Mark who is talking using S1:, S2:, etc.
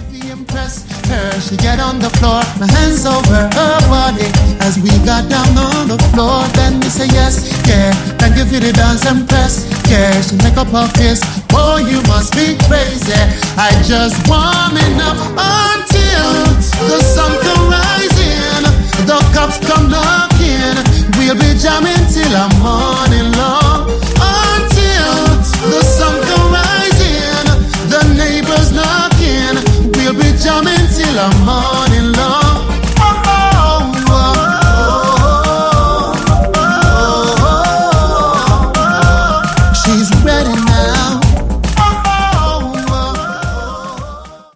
S1: Impress her, she get on the floor, my hands over her body as we got down on the floor. Then we say yes, yeah, thank you for the dance and press. Yeah, she make up her face, oh you must be crazy. I just warming up until the sun come rising, the cops come knocking. We'll be jamming till I'm morning long.